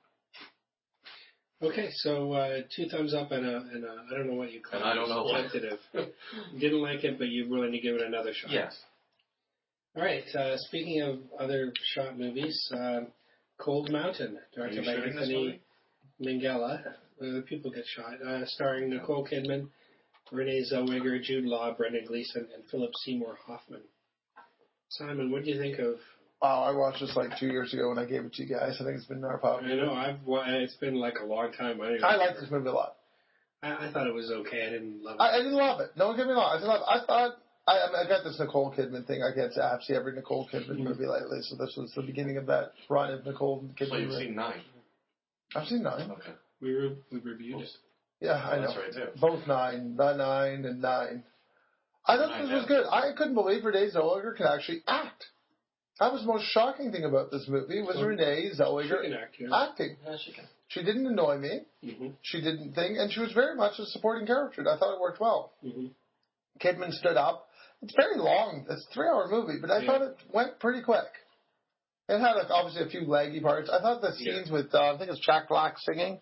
Okay, so 2 thumbs up and a I don't know what you call it. And I don't know what. Tentative. Didn't like it, but you're willing to give it another shot. Yes. All right. Speaking of other shot movies, Cold Mountain, directed by shooting this Anthony Minghella. People get shot. Starring Nicole Kidman, Renee Zellweger, Jude Law, Brendan Gleeson, and Philip Seymour Hoffman. Simon, what do you think of? Wow, I watched this like 2 years ago when I gave it to you guys. I think it's been in our pub. I know it's been like a long time. I like this movie a lot. I thought it was okay. I didn't love it. I didn't love it. No, get me wrong. I thought I got this Nicole Kidman thing. I get to have see every Nicole Kidman movie lately, so this was the beginning of that run of Nicole Kidman. So you've movie. seen 9. I've seen 9. Okay. We reviewed it. Yeah, I know. That's right, too. Both 9, the 9 and 9. I thought this was good. I couldn't believe Renee Zellweger could actually act. That was the most shocking thing about this movie was Renee Zellweger She can act, yeah. acting. Yeah, she can. She didn't annoy me. Mm-hmm. She didn't think, and she was very much a supporting character. I thought it worked well. Mm-hmm. Kidman stood up. It's very long. It's a 3-hour movie, but I thought it went pretty quick. It had obviously a few laggy parts. I thought the scenes with I think it's Jack Black singing.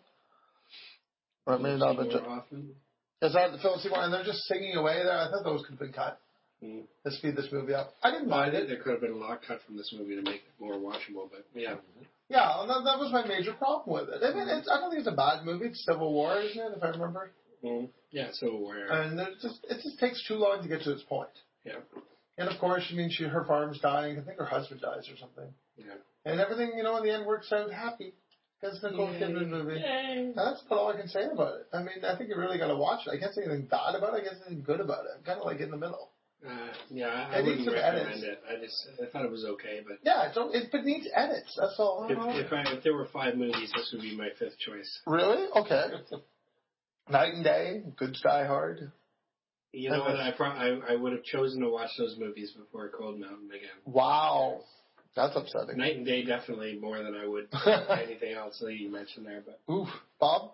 Or it may not have been. Hoffman. Is that the Philip Seymour? And they're just singing away there. I thought those could have been cut to speed this movie up. I didn't I mind think it. there could have been a lot cut from this movie to make it more watchable, but yeah. Yeah, and that was my major problem with it. I mean, I don't think it's a bad movie. It's Civil War, isn't it? If I remember. Yeah, Civil War. And it just takes too long to get to its point. Yeah. And of course, her farm's dying. I think her husband dies or something. Yeah. And everything, in the end works out happy. Because it's a Nicole Kidman movie. Yay. That's about all I can say about it. I mean, I think you really got to watch it. I can't say anything bad about it. I can't say anything good about it. I'm kind of like in the middle. I wouldn't recommend it. I thought it was okay, but yeah, it needs edits. That's all. If there were 5 movies, this would be my 5th choice. Really? Okay. Night and Day, Good Die Hard. You know what? I would have chosen to watch those movies before Cold Mountain again. Wow. That's upsetting. Night and Day definitely more than I would anything else that you mentioned there. But oof, Bob.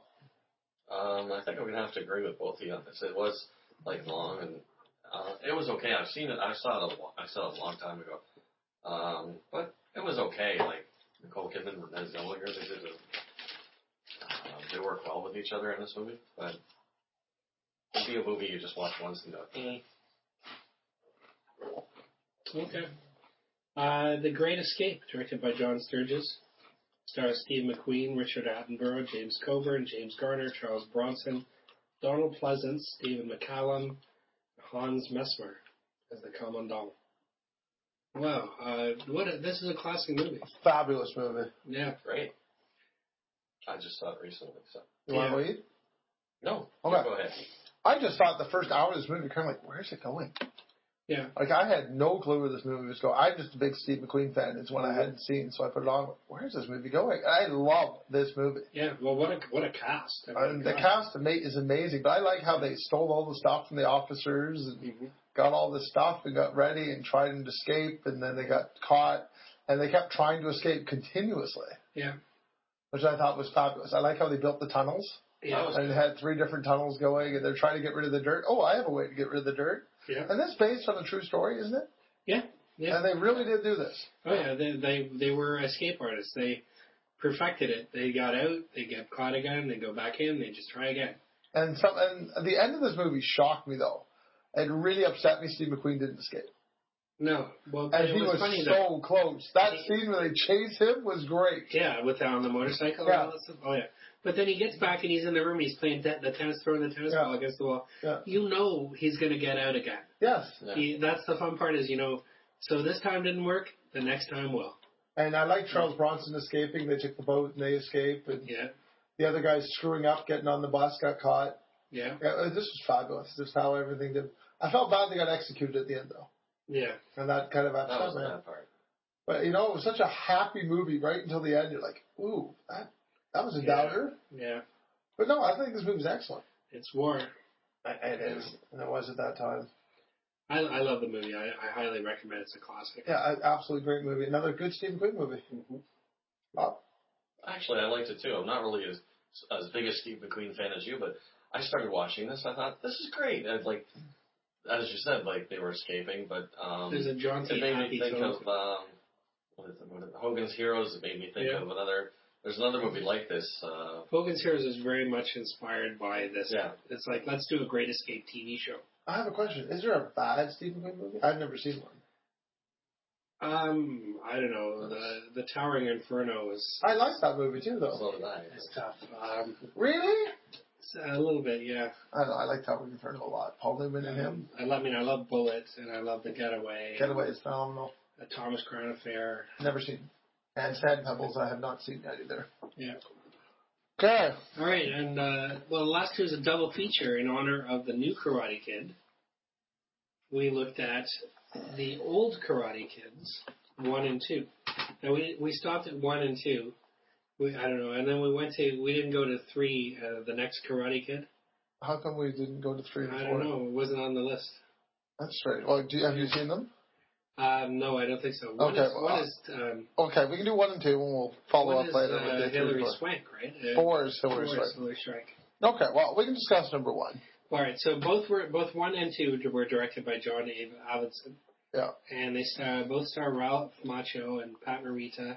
I think I'm gonna have to agree with both of you on this. It was long and it was okay. I've seen it. I saw it a long time ago. But it was okay. Like Nicole Kidman and Renee Zellweger, they work well with each other in this movie. But it'd be a movie you just watch once and go, Okay. The Great Escape, directed by John Sturges. Stars Steve McQueen, Richard Attenborough, James Coburn, James Garner, Charles Bronson, Donald Pleasance, David McCallum, Hans Mesmer as the Commandant. Wow. This is a classic movie. Fabulous movie. Yeah. great. I just saw it recently. So You want to lead? no, Okay. go ahead. I just thought the first hour of this movie, kind of like, where's it going? Yeah. Like, I had no clue where this movie was going. I'm just a big Steve McQueen fan. It's one I hadn't seen, so I put it on. Where's this movie going? I love this movie. Yeah. Well, what a cast. The cast is amazing, but I like how they stole all the stuff from the officers and got all this stuff and got ready and tried to escape, and then they got caught, and they kept trying to escape continuously. Yeah. Which I thought was fabulous. I like how they built the tunnels. Yeah. And they had 3 different tunnels going, and they're trying to get rid of the dirt. Oh, I have a way to get rid of the dirt. Yeah. And that's based on a true story, isn't it? Yeah. Yeah. And they really did do this. Oh yeah, they were escape artists. They perfected it. They got out, they get caught again, they go back in, they just try again. And the end of this movie shocked me though. It really upset me. Steve McQueen didn't escape. No, well, And it he was funny so close. That scene where they chase him was great. Yeah, on the motorcycle and all that stuff. Oh yeah. But then he gets back and he's in the room. He's playing throwing the tennis ball against the wall. Yeah. You know he's going to get out again. Yes. Yeah. That's the fun part is, so this time didn't work, the next time will. And I like Charles Bronson escaping. They took the boat and they escape. And the other guy's screwing up, getting on the bus, got caught. Yeah. This was fabulous. This is how everything did. I felt bad they got executed at the end, though. Yeah. And that kind of That was upset the me. bad part. But, it was such a happy movie right until the end. You're like, ooh, that was a downer. Yeah. But no, I think this movie's excellent. It's war. It is. And it was at that time. I love the movie. I highly recommend it. It's a classic. Yeah, absolutely great movie. Another good Stephen King movie. Actually, I liked it too. I'm not really as big a Steve McQueen fan as you, but I started watching this. I thought, this is great. And like, as you said, like, they were escaping, but There's a John T. it made Happy me think film. of what is it, Hogan's Heroes. It made me think of there's another movie like this. Hogan's Heroes is very much inspired by this. Yeah. It's like, let's do a Great Escape TV show. I have a question. Is there a bad Stephen King movie? I've never seen one. I don't know. The Towering Inferno is I like that movie too, though. So did I. it's tough. Really? It's a little bit, yeah. I don't know. I like Towering Inferno a lot. Paul Newman and him. I love Bullet, and I love The Getaway. Getaway is phenomenal. The Thomas Crown Affair. Never seen. And Sand Pebbles I have not seen yet either. Yeah. Okay. All right, and the last two is a double feature in honor of the new Karate Kid. We looked at the old Karate Kids, 1 and 2. Now we stopped at 1 and 2. I don't know, and then we didn't go to 3, the next Karate Kid. How come we didn't go to 3 and 4? I don't know, it wasn't on the list. That's strange. Well, have you seen them? No, I don't think so. One is okay, we can do 1 and 2, and we'll follow up later with the Hilary Swank, right? 4 is Hilary Swank. Okay, well, we can discuss number 1. All right, so both 1 and 2 were directed by John Avildsen. Yeah. And they both star Ralph Macchio and Pat Morita.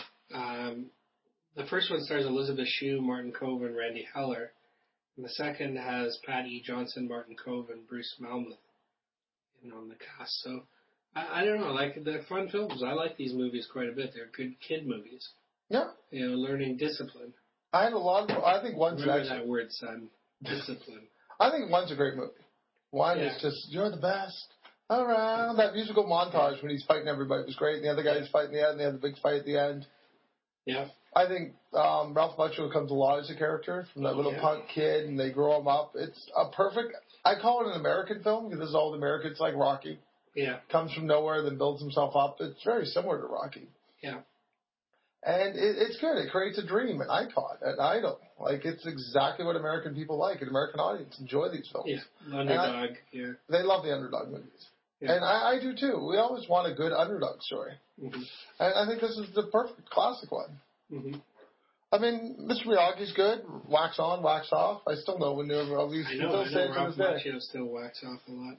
The first one stars Elizabeth Shue, Martin Kove, and Randy Heller. And the second has Pat E. Johnson, Martin Kove, and Bruce Malmuth on the cast. So, I don't know, like, they're fun films. I like these movies quite a bit. They're good kid movies. Yeah. Learning discipline. I think 1's Remember that word, son. Discipline. I think 1's a great movie. 1 is just, you're the best around. That musical montage when he's fighting everybody was great. And the other guy's fighting the end, and they have the big fight at the end. Yeah. I think Ralph Macchio comes alive as a character from that little punk kid, and they grow him up. It's a perfect, I call it an American film because this is all the Americans, like Rocky. Yeah. Comes from nowhere, then builds himself up. It's very similar to Rocky. Yeah. And it's good. It creates a dream, an icon, an idol. Like, it's exactly what American people like. An American audience enjoy these films. Yeah. Underdog. They love the underdog movies. Yeah. And I do too. We always want a good underdog story. Mm-hmm. And I think this is the perfect classic one. Mm-hmm. I mean, Mr. Miyagi's good. Wax on, wax off. I still know when all these people say Ralph Macchio still wax off a lot.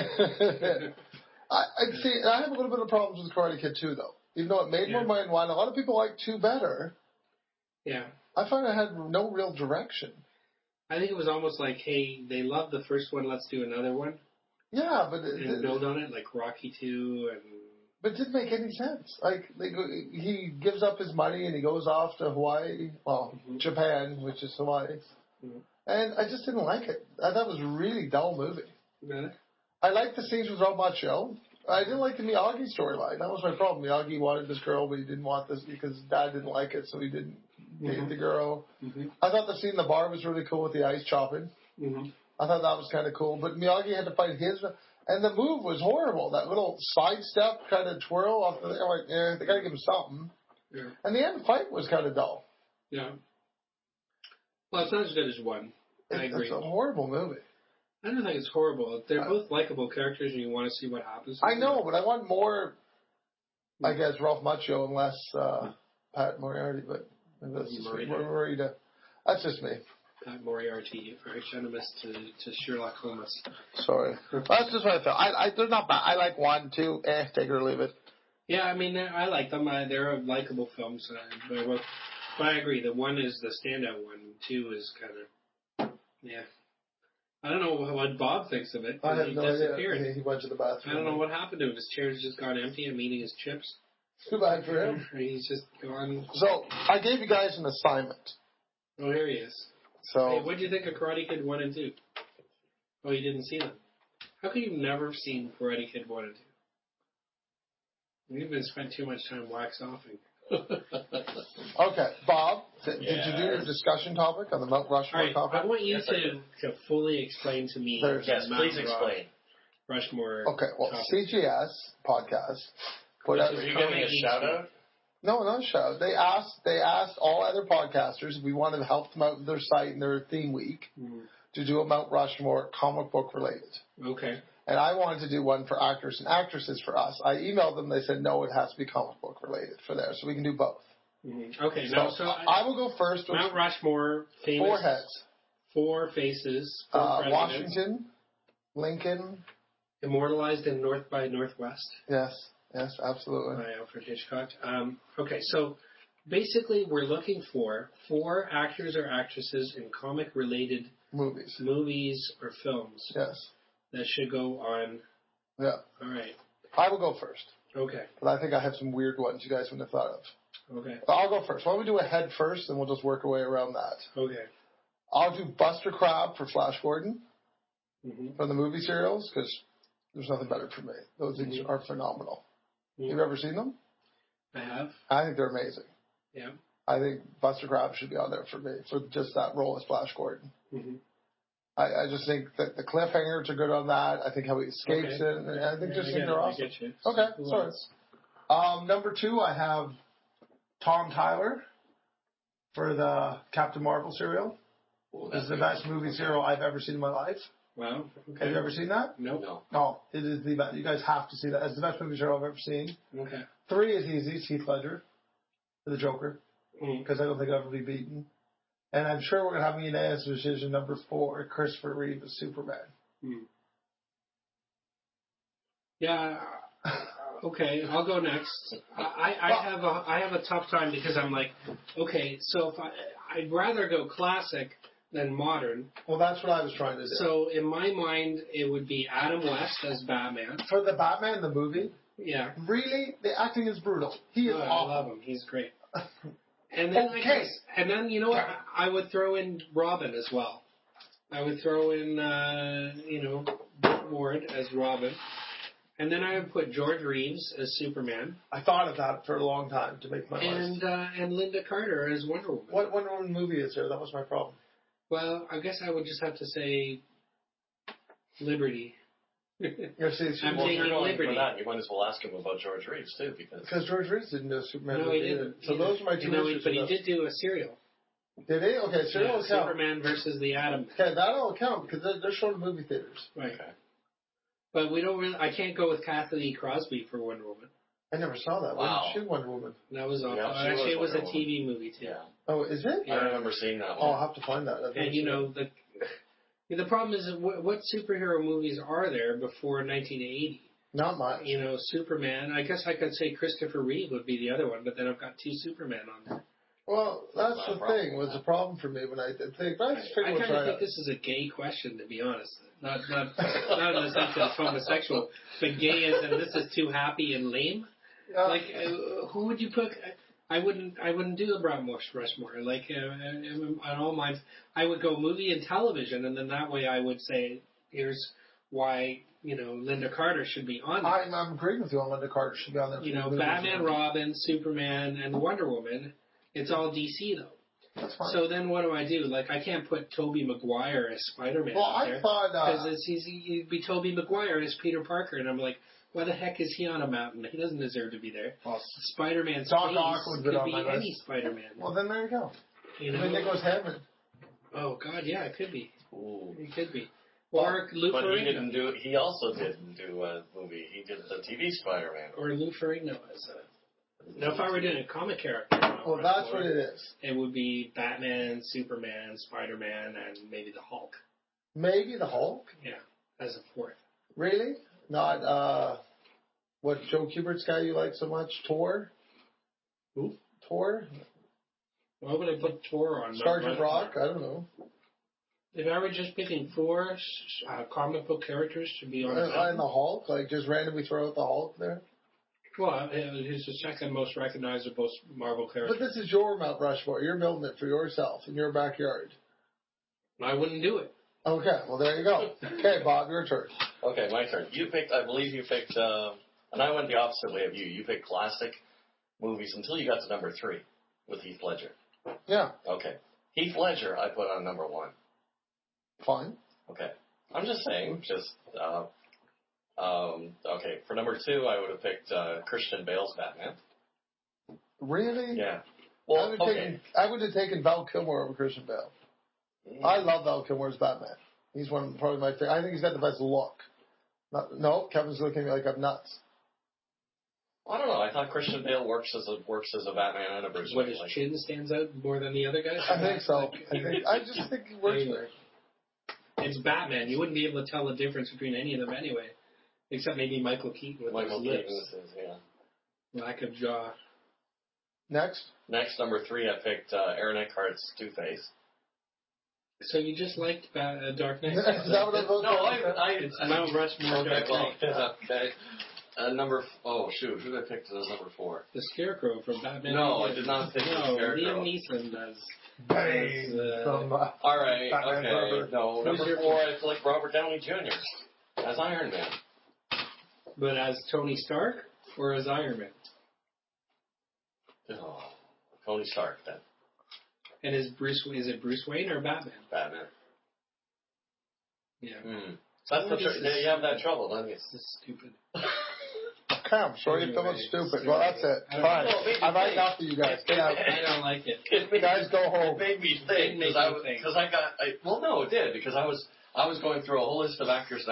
I have a little bit of problems with Karate Kid 2, though. Even though it made more money than 1, a lot of people like 2 better. Yeah. I find it had no real direction. I think it was almost like, hey, they loved the first one, let's do another one. Yeah, but and build on it, like Rocky 2 and... But it didn't make any sense. Like, he gives up his money and he goes off to Hawaii, Japan, which is Hawaii. Mm-hmm. And I just didn't like it. I thought it was a really dull movie. Really? I liked the scenes with Ralph Macchio. I didn't like the Miyagi storyline. That was my problem. Miyagi wanted this girl, but he didn't want this because Dad didn't like it, so he didn't date the girl. Mm-hmm. I thought the scene in the bar was really cool with the ice chopping. Mm-hmm. I thought that was kind of cool. But Miyagi had to fight his... And the move was horrible. That little sidestep kind of twirl off the thing. I'm like, they got to give him something. Yeah. And the end fight was kind of dull. Yeah. Well, it's not as good as 1. I agree. It's a horrible movie. I don't think it's horrible. They're both likable characters, and you want to see what happens. I know, but I want more, I guess, Ralph Macchio and less Pat Moriarty. But that's just Morita. That's just me. Pat Moriarty, very venomous to Sherlock Holmes. Sorry. That's just what I felt. They're not bad. I like 1, 2, take it or leave it. Yeah, I mean, I like them. They're likable films. But I agree, the 1 is the standout one. 2 is kind of, I don't know what Bob thinks of it. I have he no disappeared. idea. He went to the bathroom. I don't know what happened to him. His chair's just gone empty. I'm eating his chips. Too bad for him. He's just gone. So, I gave you guys an assignment. Oh, here he is. So, hey, what did you think of Karate Kid 1 and 2? Oh, you didn't see them. How could you never have seen Karate Kid 1 and 2? You've been spent too much time wax offing. Okay, Bob, did you do your discussion topic on the Mount Rushmore topic? I want you to fully explain to me. Yes, please explain. Rushmore. Okay, well, topic. CGS podcast. Which Whatever. is Are you getting a Comic shout Geek out? No, not a shout. They asked all other podcasters if we wanted to help them out with their site and their theme week to do a Mount Rushmore comic book related. Okay. And I wanted to do one for actors and actresses for us. I emailed them. They said, no, it has to be comic book related for there. So we can do both. Okay. Now, so I will go first with Mount Rushmore, famous 4 heads. 4 faces, 4 presidents, Washington, Lincoln. immortalized in North by Northwest. Yes, absolutely. By Alfred Hitchcock. Okay, so basically we're looking for 4 actors or actresses in comic-related Movies. or films Yes. that should go on. Yeah. All right. I will go first. Okay. But I think I have some weird ones you guys wouldn't have thought of. Okay. But I'll go first. Why don't we do a head first, and we'll just work our way around that. Okay. I'll do Buster Crabbe for Flash Gordon Mm-hmm. from the movie serials, because there's nothing better for me. Those things are phenomenal. Mm-hmm. You've ever seen them? I have. I think they're amazing. Yeah. I think Buster Crabbe should be on there for me, for just that role as Flash Gordon. Mm-hmm. I just think that the cliffhangers are good on that. I think how he escapes it, and I think they're awesome. Okay, Who sorry. else? Number 2, I have Tom Tyler for the Captain Marvel serial. This is the best movie serial I've ever seen in my life. Wow. Okay. Have you ever seen that? Nope. No. No, it is the best. You guys have to see that. It's the best movie serial I've ever seen. Okay. 3 is easy. It's Heath Ledger for the Joker, because I don't think I'll ever be beaten. And I'm sure we're going to have a unanimous decision. Number 4, Christopher Reeve as Superman. Yeah. Okay, I'll go next. I have a tough time because I'm like, okay, so if I'd rather go classic than modern. Well, that's what I was trying to do. So in my mind, it would be Adam West as Batman. For the Batman, the movie, Yeah. really, the acting is brutal. He is Oh, awful. I love him. He's great. And then and then you know what? I would throw in Robin as well. I would throw in Burt Ward as Robin. And then I would put George Reeves as Superman. I thought of that for a long time to make my list. And Linda Carter as Wonder Woman. What Wonder Woman movie is there? That was my problem. Well, I guess I would just have to say Liberty. See, I'm Well, if taking you're going Liberty. for that, you might as well ask him about George Reeves too, because George Reeves didn't do a Superman No, movie he either. didn't. So those are my 2 issues. But he did do a serial. Did he? Okay, so it'll count. Superman versus the Atom. Okay, that'll count because they're showing in movie theaters. Right. Okay. But we don't really. I can't go with Kathleen E. Crosby for Wonder Woman. I never saw that. Wow. When did she Wonder Woman? That was awful. Yeah, she Actually, it was was a Wonder TV movie too. Yeah. Oh, is it? Yeah. I remember seeing that Oh, one. I'll have to find that. And the problem is what superhero movies are there before 1980? Not much. Superman. I guess I could say Christopher Reeve would be the other one, but then I've got 2 Superman on there. Well, that's Not the a problem thing. with Was that. the problem for me when I did think. But I just figured I we'll kind try of think it. this is a gay question, to be honest. Not in the sense that it's homosexual, but gay as in this is too happy and lame. Who would you put? I wouldn't do a Brown Rushmore. Like on all mine, I would go movie and television, and then that way I would say, here's why Linda Carter should be on there. I'm agreeing with you on Linda Carter should be on there. Batman, Robin, Superman, and Wonder Woman. It's all DC though. That's fine. So then what do I do? Like I can't put Tobey Maguire as Spider-Man Well, out I there thought because it'd be Tobey Maguire as Peter Parker, and I'm like, why the heck is he on a mountain? He doesn't deserve to be there. well, Spider-Man's Doc face Ock would could be on be my any list. Spider-Man. well, then there you go. You I mean, know? Nicholas Hammond. Oh God, yeah, it could be. Ooh. It could be. Or Lou But he Ferrigno. didn't do. He also didn't do a movie. He did the TV Spider-Man. Or Lou Ferrigno as a. Now, if I were doing a comic character, Well, that's what it is. It would be Batman, Superman, Spider-Man, and maybe the Hulk. Maybe the Hulk. Yeah, as a 4th. Really? Not what Joe Kubert's guy you like so much? Thor. Who? Thor. Why would I put Thor on? Sergeant Rock. I don't know. If I were just picking 4 comic book characters to be on a And film, the Hulk, like just randomly throw out the Hulk there. well, he's the second most recognizable Marvel character. But this is your Mount Rushmore. You're building it for yourself in your backyard. I wouldn't do it. Okay, well there you go. Okay, Bob, your turn. Okay, my turn. You picked. I believe you picked. And I went the opposite way of you. You picked classic movies until you got to number 3 with Heath Ledger. Yeah, Okay, Heath Ledger. I put on number 1. fine. Okay, I'm just saying. Okay, for number 2, I would have picked Christian Bale's Batman. Really? Yeah. Well, I would have taken Val Kilmer over Christian Bale. I love Val Kilmer's Batman. He's probably my favorite. I think he's got the best look. No, Kevin's looking at me like I'm nuts. I don't know. I thought Christian Bale works as a Batman and a Bruce What, Wayne. his chin stands out more than the other guys? I think so. I just think he works Anyway. great. It's Batman. You wouldn't be able to tell the difference between any of them anyway. Except maybe Michael Keaton with Michael his Keaton lips. is, yeah. Lack of jaw. Next. Next, number 3, I picked Aaron Eckhart's Two-Face. So you just liked Dark Knight? Is that what I voted? No, It's Mount Rushmore. Okay, Dark well, Knight. okay. Who did I pick as number 4? The Scarecrow from Batman. No, I did not pick the No, Scarecrow. Liam Neeson does. Bang! From, All right, Batman okay. Forever. No, Who's number your 4, I select Robert Downey Jr. as Iron Man. But as Tony Stark or as Iron Man? Oh, Tony Stark, then. And is it Bruce Wayne or Batman? Batman. Yeah. That's This is- you have that trouble, don't you? This is stupid. Okay, I'm sorry you're feeling stupid. Well, that's it. I don't Fine. know, maybe I've had think. enough of you guys. Get out. I don't like it. Guys, go home. It made me think It made because you think. well, no, it did because I was going through a whole list of actors,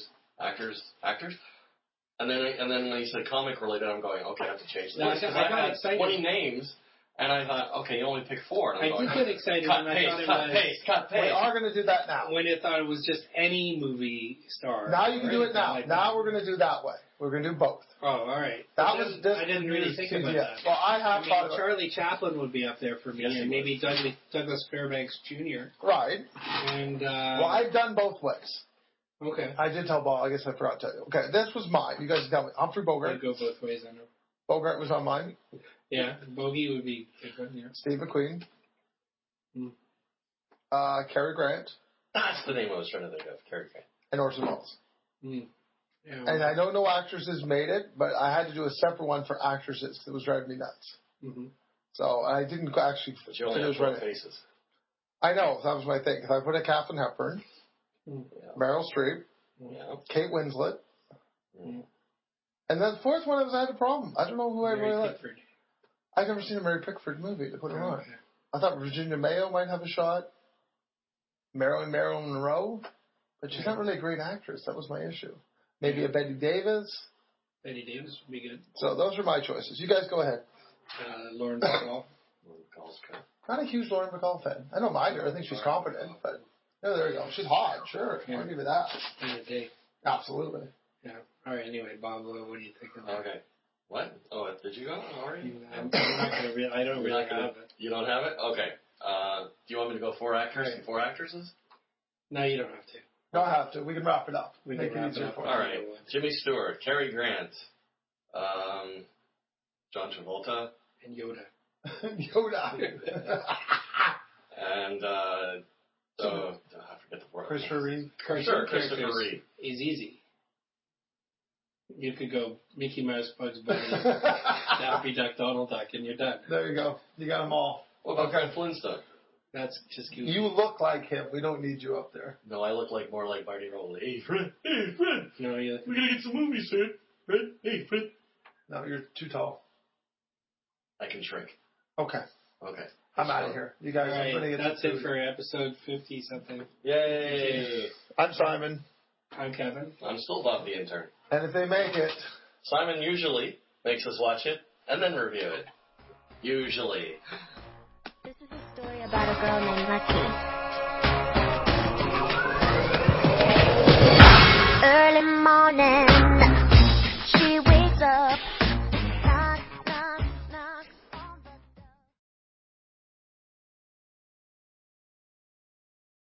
and then when you said comic related, I'm going, okay, I have to change the No, list. I 'Cause got I had excited. 20 names, and I thought, okay, you only pick 4, and I'm I going, did get excited cut, when I paste, thought it cut, was paste, cut, We paste. are going to do that now. when it thought it was just any movie star. Now you can do Right? it now. Like Now that. we're going to do that way. We're going to do both. Oh, all right. That But was then just I didn't really think about CGS. that. Well, I have thought about Charlie Chaplin would be up there for me, Yes, he and would. maybe Douglas Fairbanks Jr. Right. And Well, I've done both ways. okay, I did tell Bob. I guess I forgot to tell you. Okay, this was mine. You guys tell me. Humphrey I'd Bogart. go both ways. I know. Bogart was on mine. Yeah, Bogey would be a good one. Yeah. Steve McQueen. Hmm. Cary Grant. That's the name I was trying to think of, Cary Grant. And Orson Welles. Mm. Yeah, And I know no actresses made it, but I had to do a separate one for actresses because it was driving me nuts. mm-hmm. So I didn't actually But you only have finish 12 running. faces. I know, that was my thing. If I put a Katharine Hepburn, Yeah. Meryl Streep, Yeah. Kate Winslet, Mm. and then the fourth one I had a problem. I don't know who I Mary really like. Pickford. I've never seen a Mary Pickford movie to put her on. Okay. I thought Virginia Mayo might have a shot. Marilyn Monroe, but she's not really a great actress. That was my issue. Maybe a Betty Davis. Betty Davis would be good. So those are my choices. You guys go ahead. Lauren Bacall. Not a huge Lauren Bacall fan. I don't mind her. I think she's competent, but no, there you go. She's hot. Sure, Yeah. I'll give you that. In the day. Absolutely. Yeah. All right. Anyway, Bob, what do you think of that? Okay. What? Oh, did you go already? I'm not gonna. I don't You're really not gonna- have it. You don't have it? Okay. Do you want me to go 4 actors and 4 actresses? No, you don't have to. No, I have to. We can wrap it up. We Make can it wrap it easier up. for you. All right. Jimmy Stewart, Cary Grant, John Travolta, And Yoda. Yoda. and I forget the word. Christopher Reeve. Cartoon Sure, Christopher characters Reeve. is easy. You could go Mickey Mouse, Bugs Bunny, Daffy Duck, Donald Duck, and you're done. There you go. You got them all. What about Fred Flintstone? That's just cute. You look like him. We don't need you up there. No, I look more like Barney Rowley. Hey, Fred. Hey, Fred. No, you. We're going to get some movies, Fred. Fred. Hey, Fred. No, you're too tall. I can shrink. Okay. Okay. I'm out of here. You guys All are going to right, get that's it for episode 50 something. Yay. I'm Simon. I'm Kevin. I'm still Bob the intern. And if they make it, Simon usually makes us watch it and then review it. Usually. This is a story about a girl named Lucky.